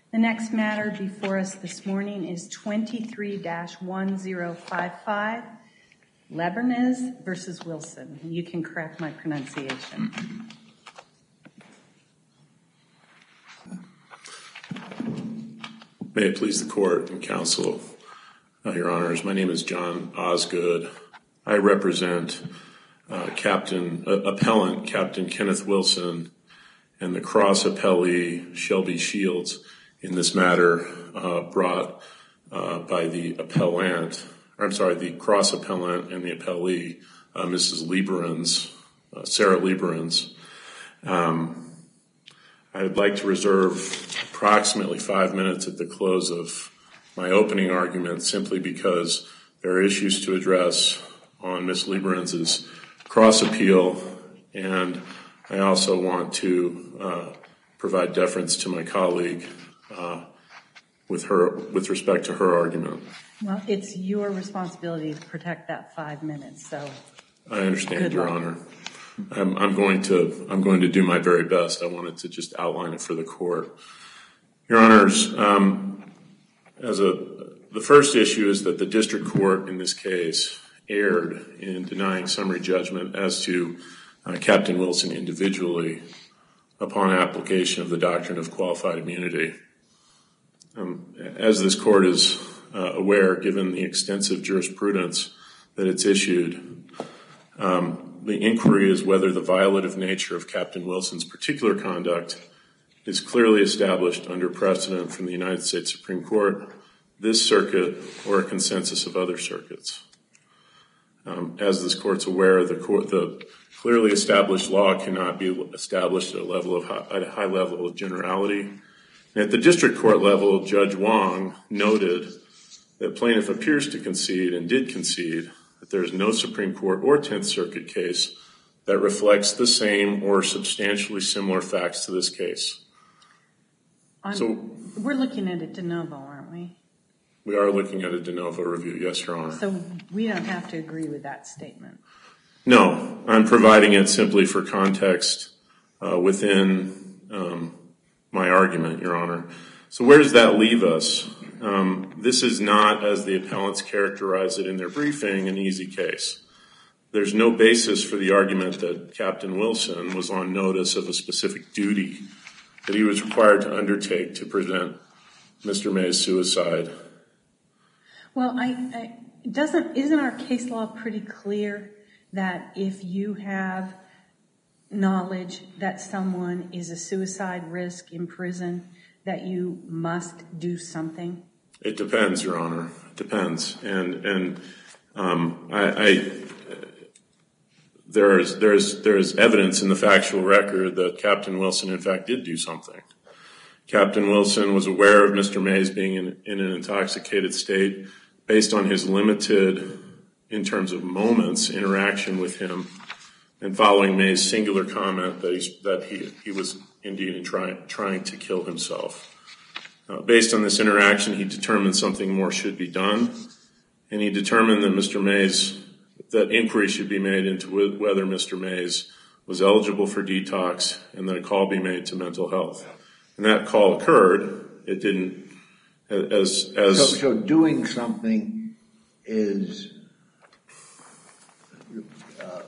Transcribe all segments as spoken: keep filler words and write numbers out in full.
The next matter before us this morning is twenty-three dash one zero five five, Lebernez versus Wilson. You can correct my pronunciation. May it please the court and counsel, uh, your honors, my name is John Osgood. I represent uh, Captain, uh, appellant Captain Kenneth Wilson and the cross appellee Shelby Shields in this matter uh, brought uh, by the appellant, or I'm sorry, the cross appellant and the appellee, uh, Missus Lieberens, uh, Sarah Lieberens. Um, I would like to reserve approximately five minutes at the close of my opening argument simply because there are issues to address on Miz Lieberens' cross appeal, and I also want to uh, provide deference to my colleague uh, with her with respect to her argument. Well, it's your responsibility to protect that five minutes, so I understand, Your Honor. I'm, I'm going to I'm going to do my very best. I wanted to just outline it for the court. Your Honors, um, as a the first issue is that the district court in this case erred in denying summary judgment as to uh, Captain Wilson individually upon application of the doctrine of qualified immunity. Um, as this court is uh, aware, given the extensive jurisprudence that it's issued, um, the inquiry is whether the violative nature of Captain Wilson's particular conduct is clearly established under precedent from the United States Supreme Court, this circuit, or a consensus of other circuits. Um, as this court's aware, the, court, the clearly established law cannot be established at a level of high, at a high level of generality. And at the district court level, Judge Wong noted that plaintiff appears to concede and did concede that there is no Supreme Court or Tenth Circuit case that reflects the same or substantially similar facts to this case. I'm, so we're looking at a de novo, aren't we? We are looking at a de novo review, yes, Your Honor. So we don't have to agree with that statement? No, I'm providing it simply for context uh, within um, my argument, Your Honor. So where does that leave us? Um, this is not, as the appellants characterize it in their briefing, an easy case. There's no basis for the argument that Captain Wilson was on notice of a specific duty that he was required to undertake to prevent Mister May's suicide. Well, I, I doesn't isn't our case law pretty clear that if you have knowledge that someone is a suicide risk in prison, that you must do something? It depends, Your Honor. It depends, and and um, I, I there is there is there is evidence in the factual record that Captain Wilson, in fact, did do something. Captain Wilson was aware of Mister Mays being in, in an intoxicated state based on his limited, in terms of moments, interaction with him, and following May's singular comment that, he's, that he, he was indeed in try, trying to kill himself. Uh, based on this interaction, he determined something more should be done, and he determined that Mister Mays, that inquiry should be made into whether Mister Mays was eligible for detox, and that a call be made to mental health. And that call occurred. It didn't, as... as so, so doing something is... Uh,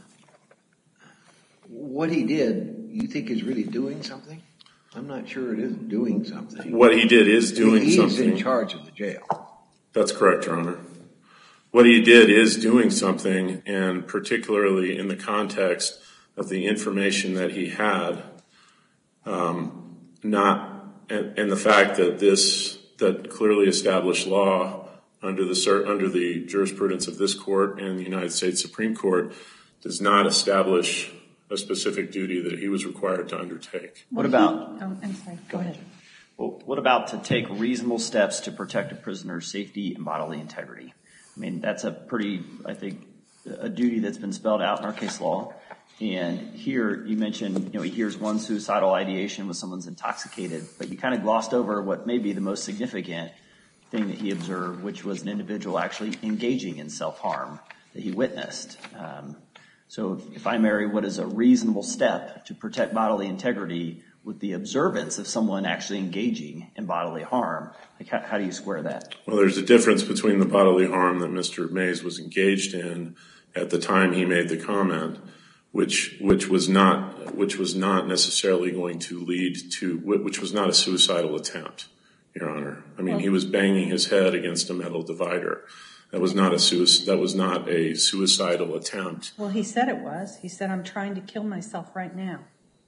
what he did, you think is really doing something? I'm not sure it is doing something. What he did is doing He's something. He's in charge of the jail. That's correct, Your Honor. What he did is doing something, and particularly in the context of the information that he had, um, not, and, and the fact that this, that clearly established law under the under the jurisprudence of this court and the United States Supreme Court does not establish a specific duty that he was required to undertake. What about? Oh, I'm sorry. Go ahead. Well, what about to take reasonable steps to protect a prisoner's safety and bodily integrity? I mean, that's a pretty, I think, a duty that's been spelled out in our case law. And here you mentioned, you know, he hears one suicidal ideation when someone's intoxicated, but you kind of glossed over what may be the most significant thing that he observed, which was an individual actually engaging in self-harm that he witnessed. Um, so if, if I marry what is a reasonable step to protect bodily integrity with the observance of someone actually engaging in bodily harm. Like, how, how do you square that? Well, there's a difference between the bodily harm that Mister Mays was engaged in at the time he made the comment, which which was not which was not necessarily going to lead to which was not a suicidal attempt, Your Honor. I mean, he was banging his head against a metal divider. That was not a suic- that was not a suicidal attempt. Well, he said it was. He said, "I'm trying to kill myself right now."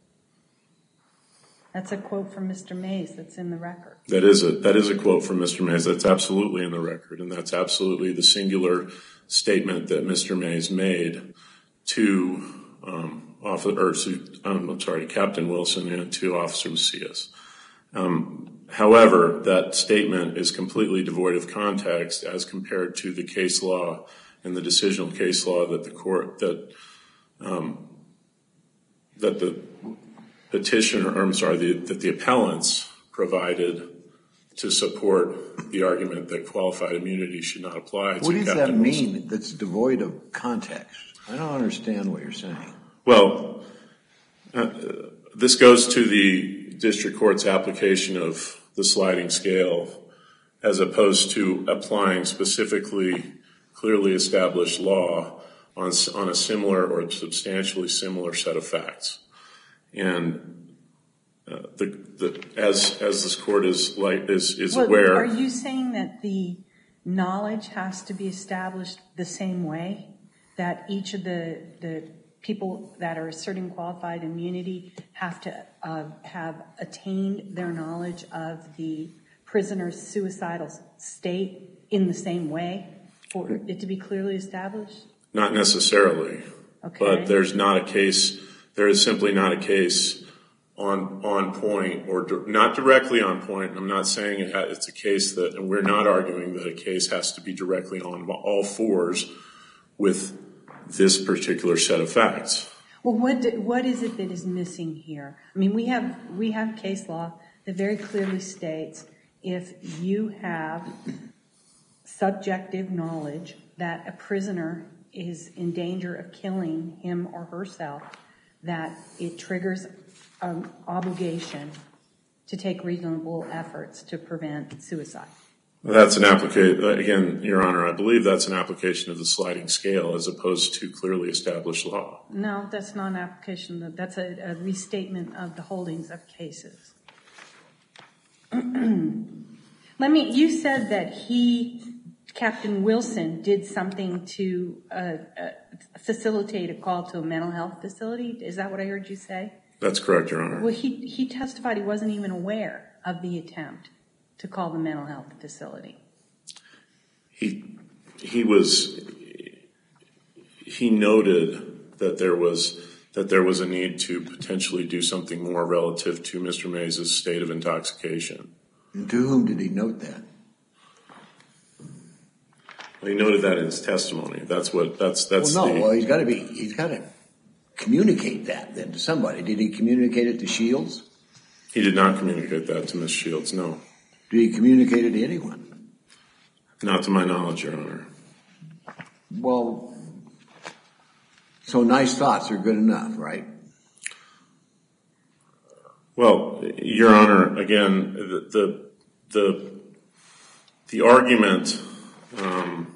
That's a quote from Mister Mays that's in the record. That is a that is a quote from Mister Mays. That's absolutely in the record, and that's absolutely the singular statement that Mister Mays made to um, officer, or um, I'm sorry, Captain Wilson and to Officer Macias. Um, However, that statement is completely devoid of context as compared to the case law and the decisional case law that the court that um, that the petitioner, or I'm sorry, the, that the appellants provided to support the argument that qualified immunity should not apply. What does Captain that mean? Wilson. That's devoid of context. I don't understand what you're saying. Well, uh, this goes to the district court's application of the sliding scale as opposed to applying specifically clearly established law on, on a similar or substantially similar set of facts. And uh, the, the, as as this court is like is, is well, aware. Are you saying that the knowledge has to be established the same way? That each of the the people that are asserting qualified immunity have to uh, have attained their knowledge of the prisoner's suicidal state in the same way for it to be clearly established? Not necessarily. Okay. But there's not a case, there is simply not a case on on point or di- not directly on point. I'm not saying it ha- it's a case that, and we're not arguing that a case has to be directly on all fours with this particular set of facts. Well, what do, what is it that is missing here? I mean, we have we have case law that very clearly states if you have subjective knowledge that a prisoner is in danger of killing him or herself, that it triggers an obligation to take reasonable efforts to prevent suicide. That's an application, again, Your Honor, I believe that's an application of the sliding scale as opposed to clearly established law. No, that's not an application. That's a, a restatement of the holdings of cases. Let me, you said that he, Captain Wilson, did something to uh, uh, facilitate a call to a mental health facility. Is that what I heard you say? That's correct, Your Honor. Well, he, he testified he wasn't even aware of the attempt to call the mental health facility. He he was he noted that there was that there was a need to potentially do something more relative to Mister Mays' state of intoxication. And to whom did he note that? Well, he noted that in his testimony. That's what that's that's. Well, no. the, Well, he's got to be. He's got to communicate that then to somebody. Did he communicate it to Shields? He did not communicate that to Miz Shields. No. Did he communicate it to anyone? Not to my knowledge, Your Honor. Well, so nice thoughts are good enough, right? Well, Your Honor, again, the the the, the argument. Um,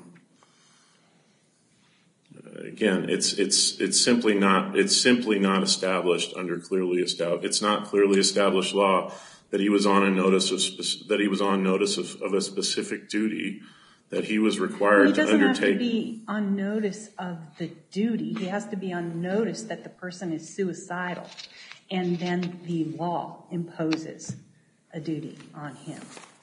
again, it's it's it's simply not it's simply not established under clearly established. It's not clearly established law that he was on a notice of spec- that he was on notice of, of a specific duty that he was required well, he to doesn't undertake. have to be on notice of the duty. He has to be on notice that the person is suicidal, and then the law imposes a duty on him.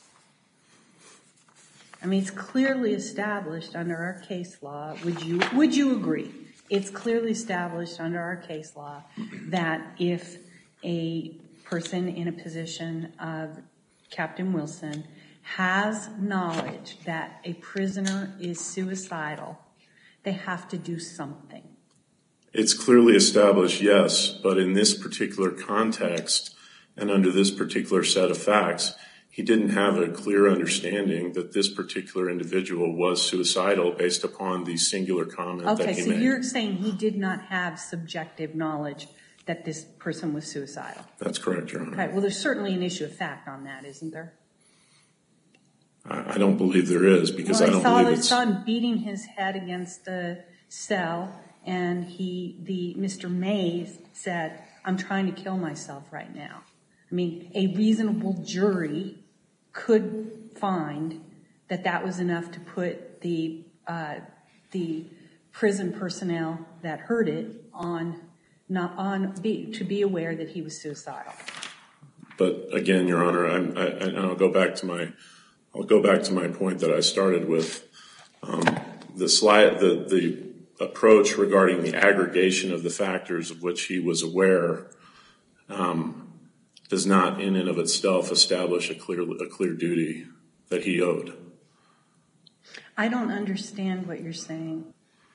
I mean, it's clearly established under our case law. Would you would you agree? It's clearly established under our case law that if a person in a position of Captain Wilson has knowledge that a prisoner is suicidal, they have to do something. It's clearly established, yes, but in this particular context and under this particular set of facts, he didn't have a clear understanding that this particular individual was suicidal based upon the singular comment Okay, that he so made. you're saying he did not have subjective knowledge that this person was suicidal. That's correct, Your Honor. Okay, well, there's certainly an issue of fact on that, isn't there? I, I don't believe there is because well, I don't saw, believe I it's... saw him beating his head against the cell, and he, the Mister Mays said, I'm trying to kill myself right now. I mean, a reasonable jury could find that that was enough to put the uh, the prison personnel that heard it on not on be, to be aware that he was suicidal. But again, Your Honor, I'm, I, and I'll go back to my I'll go back to my point that I started with. Um, the slide, the the approach regarding the aggregation of the factors of which he was aware um, does not, in and of itself, establish a clear a clear duty that he owed. I don't understand what you're saying.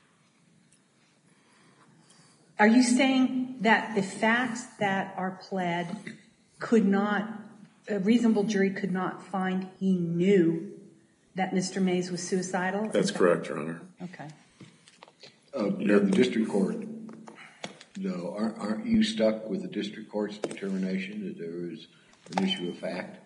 Are you saying that the facts that are pled could not, a reasonable jury could not find he knew that Mister Mays was suicidal? That's correct, Your Honor. Okay. Uh, now, the district court, though, aren't, aren't you stuck with the district court's determination that there is an issue of fact?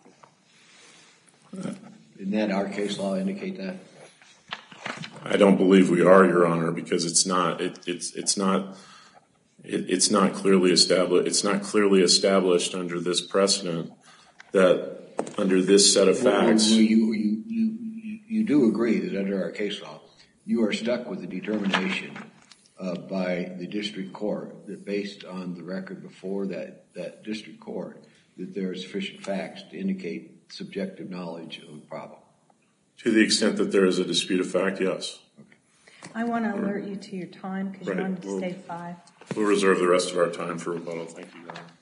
Didn't that our case law indicate that? I don't believe we are, Your Honor, because it's not. It, it's it's not. It, it's not clearly established. It's not clearly established under this precedent that under this set of facts. Well, you, you you you do agree that under our case law, you are stuck with the determination uh, by the district court that, based on the record before that that district court, that there are sufficient facts to indicate subjective knowledge of the problem. To the extent that there is a dispute of fact, yes. I want to alert you to your time because Right. you wanted to We'll- say five. We'll reserve the rest of our time for rebuttal. Thank you, Your Honor.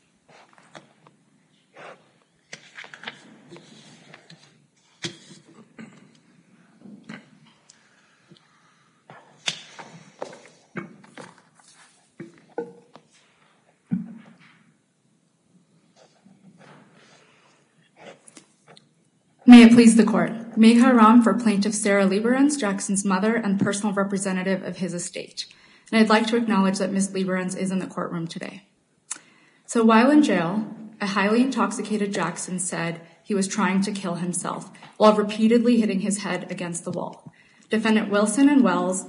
May it please the court. Meha Ram for Plaintiff Sarah Lieberens, Jackson's mother and personal representative of his estate. And I'd like to acknowledge that Miz Lieberens is in the courtroom today. So while in jail, a highly intoxicated Jackson said he was trying to kill himself while repeatedly hitting his head against the wall. Defendant Wilson and Wells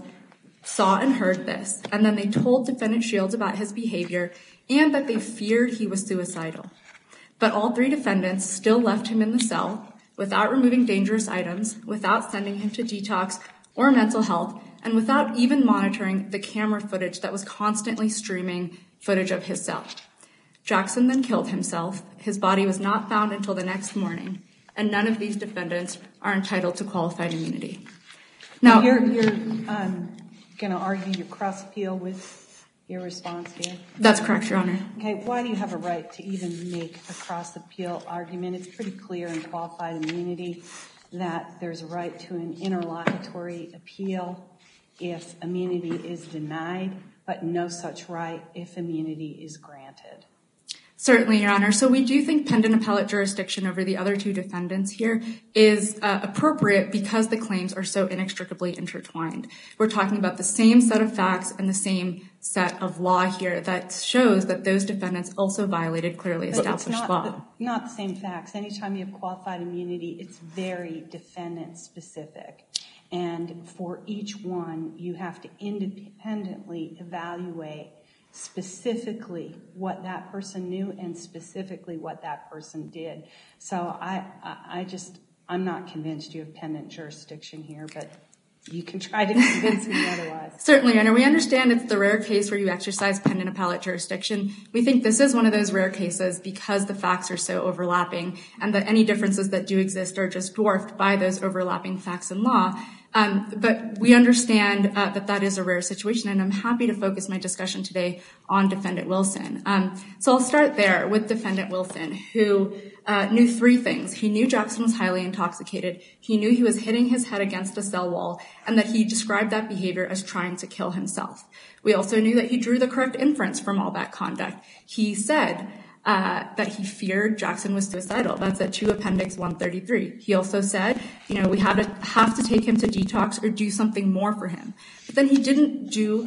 saw and heard this, and then they told Defendant Shields about his behavior and that they feared he was suicidal. But all three defendants still left him in the cell without removing dangerous items, without sending him to detox or mental health, and without even monitoring the camera footage that was constantly streaming footage of his cell. Jackson then killed himself. His body was not found until the next morning, and none of these defendants are entitled to qualified immunity. Now, You're, you're um, going to argue your cross appeal with your response here? That's correct, Your Honor. Okay, why do you have a right to even make a cross appeal argument? It's pretty clear in qualified immunity that there's a right to an interlocutory appeal if immunity is denied, but no such right if immunity is granted. Certainly, Your Honor. So we do think pendant appellate jurisdiction over the other two defendants here is uh, appropriate because the claims are so inextricably intertwined. We're talking about the same set of facts and the same set of law here that shows that those defendants also violated clearly established but it's not law. The, not the same facts. Anytime you have qualified immunity, it's very defendant specific. And for each one, you have to independently evaluate specifically what that person knew and specifically what that person did. So I, I, I just, I'm not convinced you have pendant jurisdiction here, but you can try to convince me otherwise. Certainly, Your Honor. We understand it's the rare case where you exercise pendant appellate jurisdiction. We think this is one of those rare cases because the facts are so overlapping and that any differences that do exist are just dwarfed by those overlapping facts and law. Um, but we understand uh, that that is a rare situation, and I'm happy to focus my discussion today on Defendant Wilson. Um, so I'll start there with Defendant Wilson, who uh, knew three things. He knew Jackson was highly intoxicated. He knew he was hitting his head against a cell wall, and that he described that behavior as trying to kill himself. We also knew that he drew the correct inference from all that conduct. He said Uh, that he feared Jackson was suicidal. That's at two Appendix one thirty-three. He also said, you know, we have to have to take him to detox or do something more for him. But then he didn't do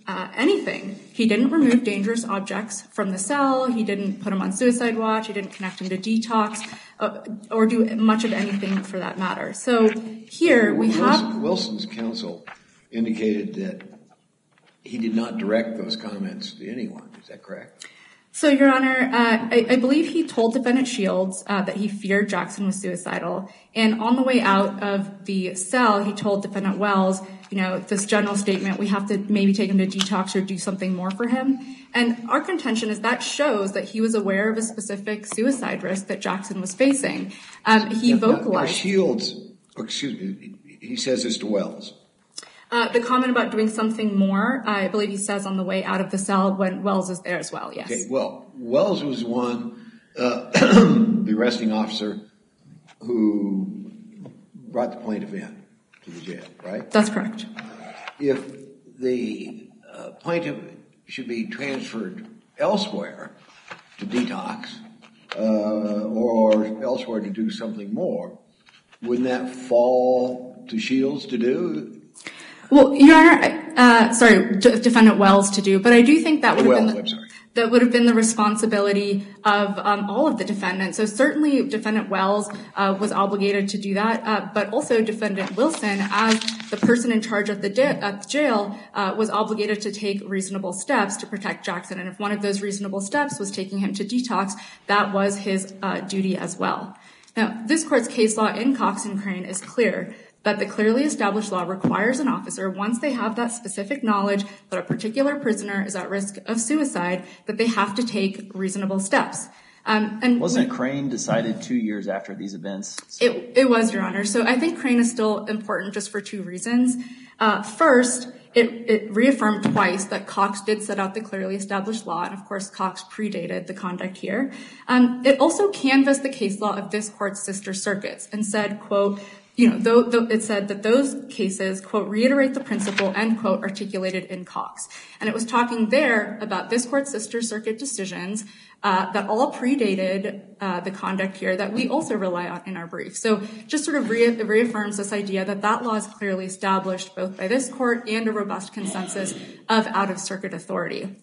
uh, anything. He didn't remove dangerous objects from the cell. He didn't put him on suicide watch. He didn't connect him to detox uh, or do much of anything for that matter. So here we Wilson, have... Wilson's counsel indicated that he did not direct those comments to anyone. Is that correct? So, Your Honor, uh, I, I believe he told Defendant Shields uh, that he feared Jackson was suicidal. And on the way out of the cell, he told Defendant Wells, you know, this general statement, we have to maybe take him to detox or do something more for him. And our contention is that shows that he was aware of a specific suicide risk that Jackson was facing. Um, he now, vocalized... Now Shields, excuse me, he says this to Wells. Uh, the comment about doing something more, I believe he says on the way out of the cell when Wells is there as well, yes. Okay, well, Wells was one, uh, the arresting officer who brought the plaintiff in to the jail, right? That's correct. If the uh, plaintiff should be transferred elsewhere to detox uh, or elsewhere to do something more, wouldn't that fall to Shields to do? Well, Your Honor, uh, sorry, D- Defendant Wells to do, but I do think that would Wells, have been the, I'm sorry. that would have been the responsibility of um, all of the defendants. So certainly Defendant Wells uh, was obligated to do that, uh, but also Defendant Wilson, as the person in charge at the, di- at the jail, uh, was obligated to take reasonable steps to protect Jackson. And if one of those reasonable steps was taking him to detox, that was his uh, duty as well. Now, this court's case law in Cox and Crane is clear that the clearly established law requires an officer, once they have that specific knowledge that a particular prisoner is at risk of suicide, that they have to take reasonable steps. Um, and Wasn't Crane decided two years after these events? So. It, it was, Your Honor. So I think Crane is still important just for two reasons. Uh, first, it, it reaffirmed twice that Cox did set out the clearly established law, and of course Cox predated the conduct here. Um, it also canvassed the case law of this court's sister circuits and said, quote, you know, though, though it said that those cases, quote, reiterate the principle, end quote, articulated in Cox. And it was talking there about this court's sister circuit decisions uh, that all predated uh, the conduct here that we also rely on in our brief. So just sort of re- reaffirms this idea that that law is clearly established both by this court and a robust consensus of out-of-circuit authority.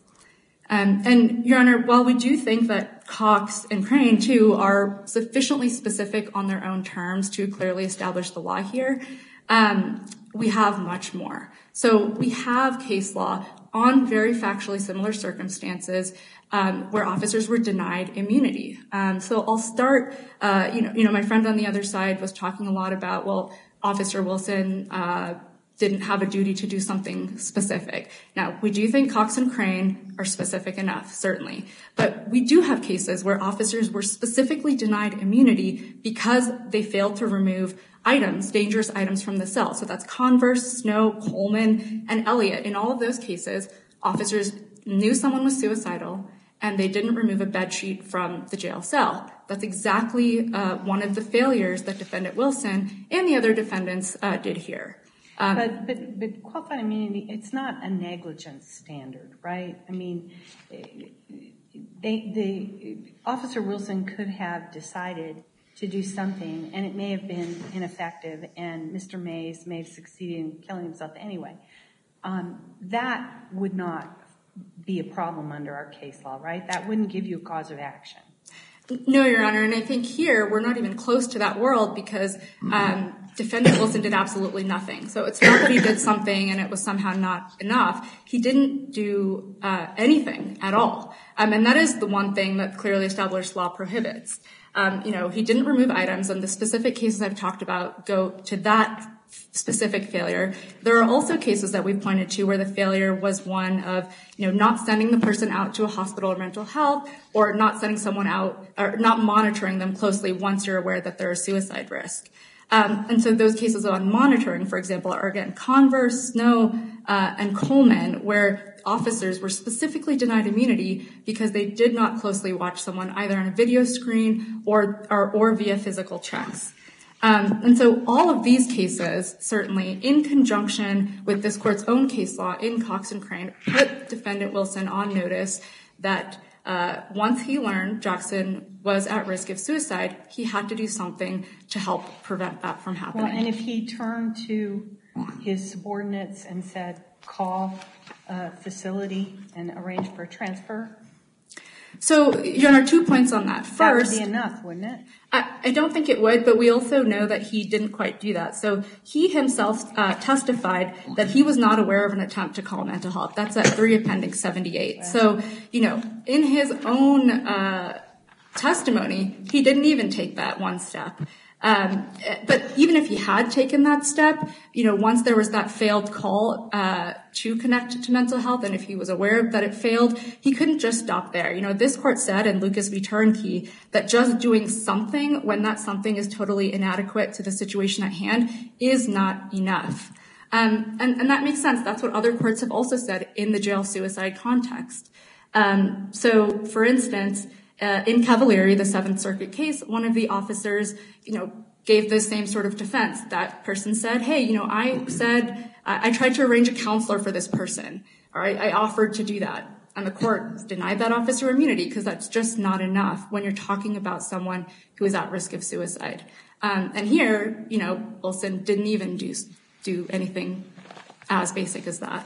Um, and, Your Honor, while we do think that Cox and Crane, too, are sufficiently specific on their own terms to clearly establish the law here, um, we have much more. So we have case law on very factually similar circumstances um, where officers were denied immunity. Um, so I'll start, uh, you know, you know, my friend on the other side was talking a lot about, well, Officer Wilson uh didn't have a duty to do something specific. Now, we do think Cox and Crane are specific enough, certainly. But we do have cases where officers were specifically denied immunity because they failed to remove items, dangerous items from the cell. So that's Converse, Snow, Coleman, and Elliott. In all of those cases, officers knew someone was suicidal and they didn't remove a bed sheet from the jail cell. That's exactly uh, one of the failures that Defendant Wilson and the other defendants uh, did here. Um, but, but, but qualified immunity, it's not a negligence standard, right? I mean, they, the Officer Wilson could have decided to do something, and it may have been ineffective, and Mister Mays may have succeeded in killing himself anyway. Um, that would not be a problem under our case law, right? That wouldn't give you a cause of action. No, Your Honor, and I think here we're not even close to that world because um, Defendant Wilson did absolutely nothing. So it's not that he did something and it was somehow not enough. He didn't do uh, anything at all. Um, and that is the one thing that clearly established law prohibits. Um, you know, he didn't remove items, and the specific cases I've talked about go to that specific failure. There are also cases that we've pointed to where the failure was one of, you know, not sending the person out to a hospital or mental health, or not sending someone out, or not monitoring them closely once you're aware that they're a suicide risk. Um, and so those cases on monitoring, for example, are again Converse, Snow, uh, and Coleman, where officers were specifically denied immunity because they did not closely watch someone either on a video screen or or, or via physical checks. Um, and so all of these cases, certainly in conjunction with this court's own case law in Cox and Crane, put Defendant Wilson on notice that uh, once he learned Jackson was at risk of suicide, he had to do something to help prevent that from happening. Well, and if he turned to his subordinates and said, call a facility and arrange for a transfer? So, Your Honor, two points on that. First, that would be enough, wouldn't it? I, I don't think it would, but we also know that he didn't quite do that. So he himself uh, testified that he was not aware of an attempt to call mental health. That's at three Appendix seventy-eight. Wow. So, you know, in his own uh, testimony, he didn't even take that one step. Um, but even if he had taken that step, you know, once there was that failed call uh, to connect to mental health, and if he was aware that it failed, he couldn't just stop there. You know, this court said in Lucas v. Turnkey that just doing something when that something is totally inadequate to the situation at hand is not enough. Um, and, and that makes sense. That's what other courts have also said in the jail suicide context. Um, so, for instance, Uh, in Cavalieri, the Seventh Circuit case, one of the officers, you know, gave the same sort of defense. That person said, hey, you know, I said, I, I tried to arrange a counselor for this person, or I, I offered to do that. And the court denied that officer immunity because that's just not enough when you're talking about someone who is at risk of suicide. Um, and here, you know, Wilson didn't even do, do anything as basic as that.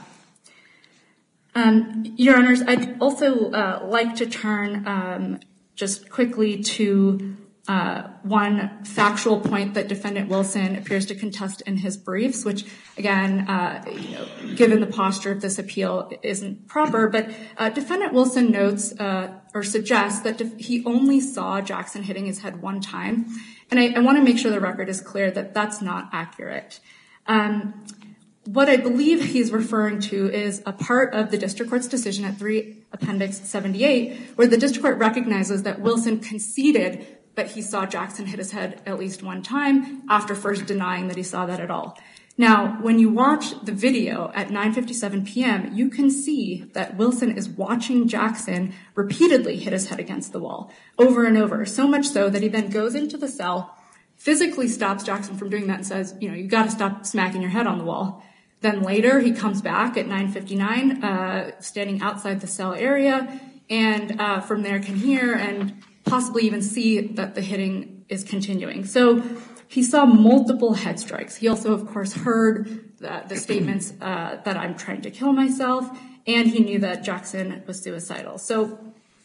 Um, Your Honors, I'd also uh, like to turn um, just quickly to uh, one factual point that Defendant Wilson appears to contest in his briefs, which, again, uh, you know, given the posture of this appeal, isn't proper. But uh, Defendant Wilson notes uh, or suggests that def- he only saw Jackson hitting his head one time. And I, I want to make sure the record is clear that that's not accurate. Um, What I believe he's referring to is a part of the district court's decision at three Appendix seventy-eight, where the district court recognizes that Wilson conceded that he saw Jackson hit his head at least one time after first denying that he saw that at all. Now, when you watch the video at nine fifty-seven p.m., you can see that Wilson is watching Jackson repeatedly hit his head against the wall over and over, so much so that he then goes into the cell, physically stops Jackson from doing that and says, you know, you got to stop smacking your head on the wall. Then later, he comes back at nine fifty-nine, uh, standing outside the cell area, and uh, from there can hear and possibly even see that the hitting is continuing. So he saw multiple head strikes. He also, of course, heard the, the statements uh, that I'm trying to kill myself, and he knew that Jackson was suicidal. So,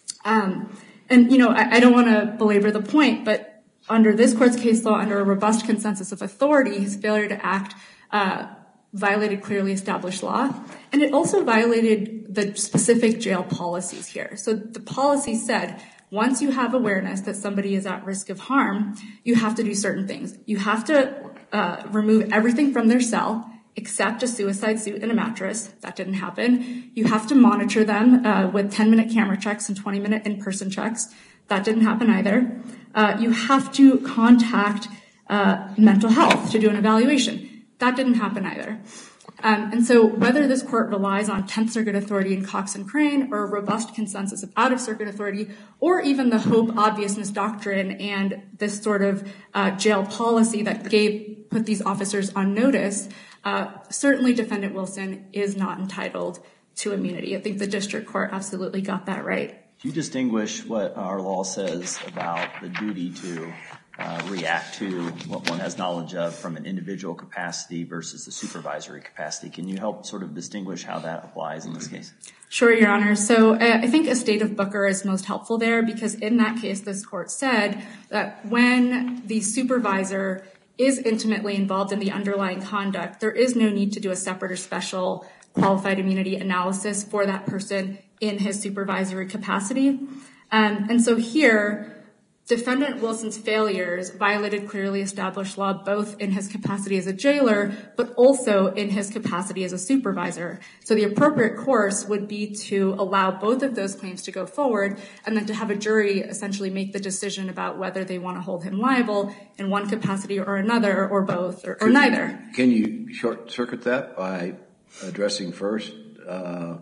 um, and, you know, I, I don't want to belabor the point, but under this court's case law, under a robust consensus of authority, his failure to act uh violated clearly established law, and it also violated the specific jail policies here. So the policy said, once you have awareness that somebody is at risk of harm, you have to do certain things. You have to uh, remove everything from their cell except a suicide suit and a mattress. That didn't happen. You have to monitor them uh, with ten-minute camera checks and twenty-minute in-person checks. That didn't happen either. Uh, you have to contact uh, mental health to do an evaluation. That didn't happen either. Um, and so whether this court relies on tenth Circuit authority in Cox and Crane or a robust consensus of out-of-circuit authority or even the hope obviousness doctrine and this sort of uh, jail policy that gave put these officers on notice, uh, certainly Defendant Wilson is not entitled to immunity. I think the district court absolutely got that right. Do you distinguish what our law says about the duty to Uh, react to what one has knowledge of from an individual capacity versus the supervisory capacity? Can you help sort of distinguish how that applies in this case? Sure, Your Honor. So uh, I think Estate of Booker is most helpful there because in that case, this court said that when the supervisor is intimately involved in the underlying conduct, there is no need to do a separate or special qualified immunity analysis for that person in his supervisory capacity. Um, and so here, Defendant Wilson's failures violated clearly established law both in his capacity as a jailer, but also in his capacity as a supervisor. So the appropriate course would be to allow both of those claims to go forward and then to have a jury essentially make the decision about whether they want to hold him liable in one capacity or another or both or, or neither. Can you short circuit that by addressing first uh,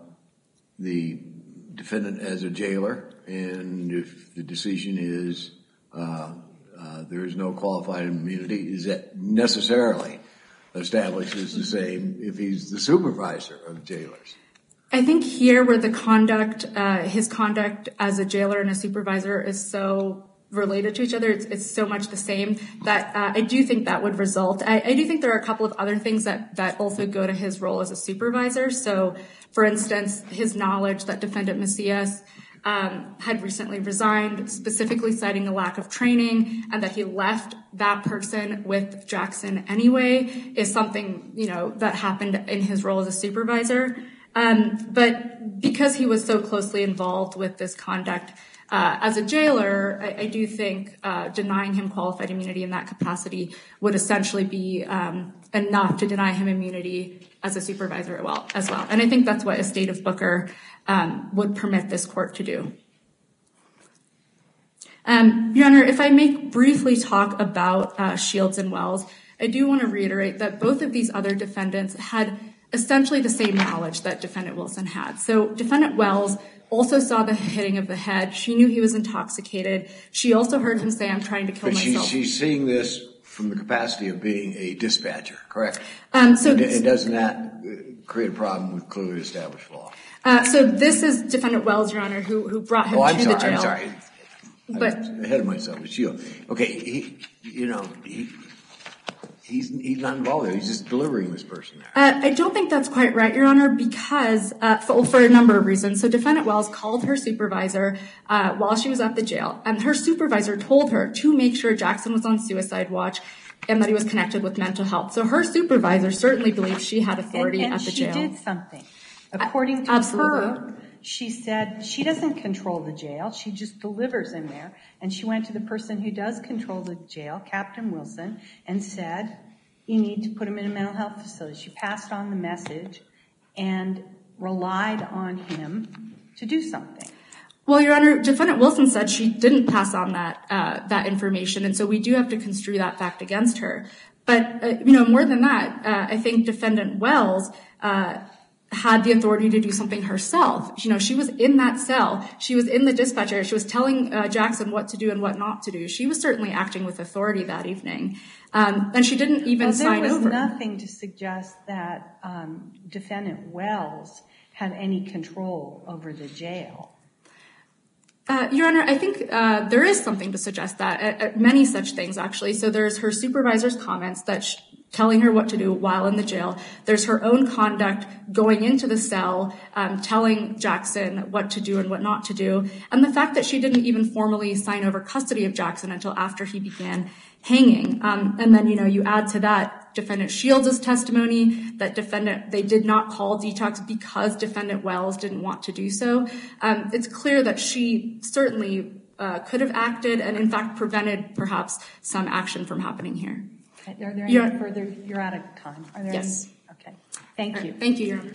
the defendant as a jailer, and if the decision is uh, uh, there is no qualified immunity, is that necessarily establishes the same if he's the supervisor of jailers? I think here where the conduct, uh, his conduct as a jailer and a supervisor is so related to each other. It's, it's so much the same that uh, I do think that would result. I, I do think there are a couple of other things that, that also go to his role as a supervisor. So, for instance, his knowledge that Defendant Macias um, had recently resigned, specifically citing a lack of training, and that he left that person with Jackson anyway, is something, you know, that happened in his role as a supervisor. Um, but because he was so closely involved with this conduct, Uh, as a jailer, I, I do think uh, denying him qualified immunity in that capacity would essentially be um, enough to deny him immunity as a supervisor as well. As well. And I think that's what Estate of Booker um, would permit this court to do. Um, Your Honor, if I may briefly talk about uh, Shields and Wells, I do want to reiterate that both of these other defendants had essentially the same knowledge that Defendant Wilson had. So Defendant Wells also saw the hitting of the head. She knew he was intoxicated. She also heard him say, "I'm trying to kill but myself." But she's seeing this from the capacity of being a dispatcher, correct? Um, so and, and doesn't that create a problem with clearly established law? Uh, so this is Defendant Wells, Your Honor, who who brought him oh, I'm to sorry, the jail. I'm sorry. But I was ahead of myself. It's Shields. Okay, he, you know, he. He's, he's not involved there. He's just delivering this person there. Uh, I don't think that's quite right, Your Honor, because uh, for, for a number of reasons. So Defendant Wells called her supervisor uh, while she was at the jail, and her supervisor told her to make sure Jackson was on suicide watch and that he was connected with mental health. So her supervisor certainly believed she had authority and, and at the jail. And she did something. According to Absolutely. her, she said she doesn't control the jail. She just delivers in there. And she went to the person who does control the jail, Captain Wilson, and said, you need to put him in a mental health facility. She passed on the message and relied on him to do something. Well, Your Honor, Defendant Wilson said she didn't pass on that uh, that information, and so we do have to construe that fact against her. But, uh, you know, more than that, uh, I think Defendant Wells uh had the authority to do something herself. You know, she was in that cell. She was in the dispatch area. She was telling uh, Jackson what to do and what not to do. She was certainly acting with authority that evening. Um, and she didn't even well, sign there was over. nothing to suggest that um, Defendant Wells had any control over the jail. Uh, Your Honor, I think uh, there is something to suggest that. Uh, uh, many such things, actually. So there's her supervisor's comments that sh- telling her what to do while in the jail. There's her own conduct going into the cell, um, telling Jackson what to do and what not to do. And the fact that she didn't even formally sign over custody of Jackson until after he began hanging. Um, and then, you know, you add to that Defendant Shields' testimony that defendant they did not call detox because Defendant Wells didn't want to do so. Um, it's clear that she certainly uh, could have acted and, in fact, prevented perhaps some action from happening here. Are there any You're, further? You're out of time. Are there yes. Any? Okay. Thank right. you. Thank you, Your Honor.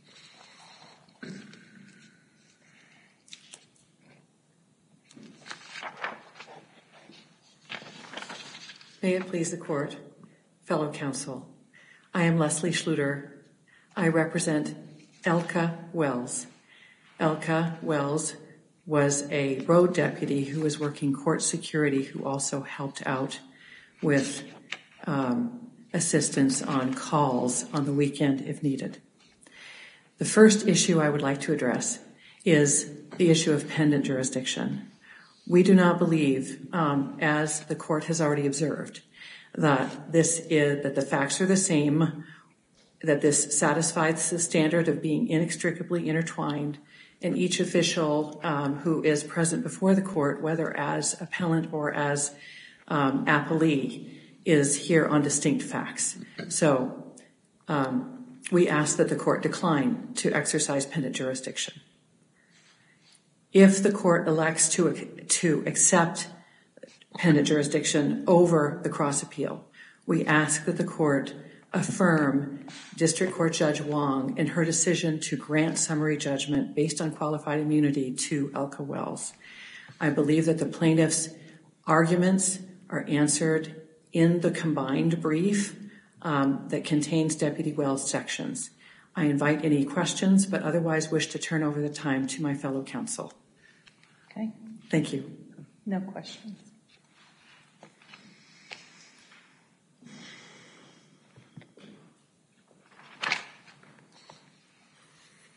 May it please the Court, fellow counsel. I am Leslie Schluter. I represent Elka Wells. Elka Wells was a road deputy who was working court security who also helped out with um, assistance on calls on the weekend if needed. The first issue I would like to address is the issue of pendant jurisdiction. We do not believe, um, as the court has already observed, that this is that the facts are the same, that this satisfies the standard of being inextricably intertwined, and each official um, who is present before the court, whether as appellant or as um, appellee, is here on distinct facts. So um, we ask that the court decline to exercise pendant jurisdiction. If the court elects to, to accept pendant jurisdiction over the cross appeal, we ask that the court affirm District Court Judge Wong in her decision to grant summary judgment based on qualified immunity to Elka Wells. I believe that the plaintiff's arguments are answered in the combined brief um, that contains Deputy Wells' sections. I invite any questions, but otherwise wish to turn over the time to my fellow counsel. Okay. Thank you. No questions.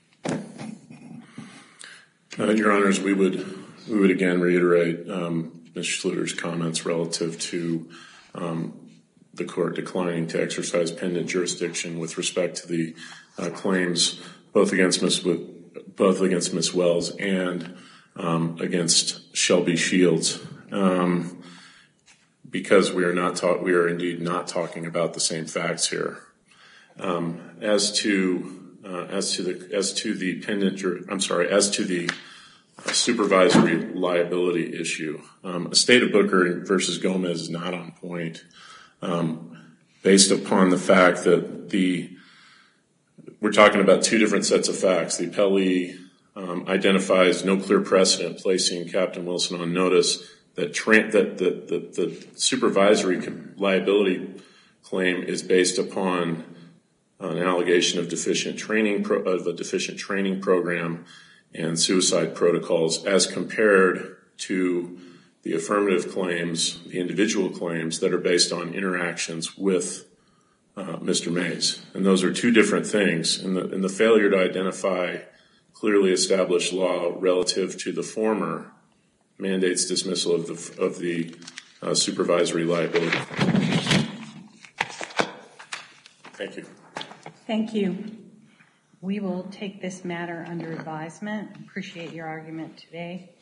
Uh, Your Honors, we would we would again reiterate um, Miz Schluter's comments relative to um, the court declining to exercise pendant jurisdiction with respect to the uh, claims both against Miz both against Miz Wells and um, against Shelby Shields, um, because we are not ta- we are indeed not talking about the same facts here. Um, as to uh, as to the as to the pendant jur- I'm sorry as to the uh, supervisory liability issue, um, Estate of Booker versus Gomez is not on point, um, based upon the fact that the we're talking about two different sets of facts. The appellee um, identifies no clear precedent placing Captain Wilson on notice that tra- that the, the, the supervisory liability claim is based upon an allegation of deficient training pro- of a deficient training program and suicide protocols, as compared to the affirmative claims, the individual claims that are based on interactions with uh, Mister Mays. And those are two different things. And the, and the failure to identify clearly established law relative to the former mandates dismissal of the, of the uh, supervisory liability. Thank you. Thank you. We will take this matter under advisement. Appreciate your argument today.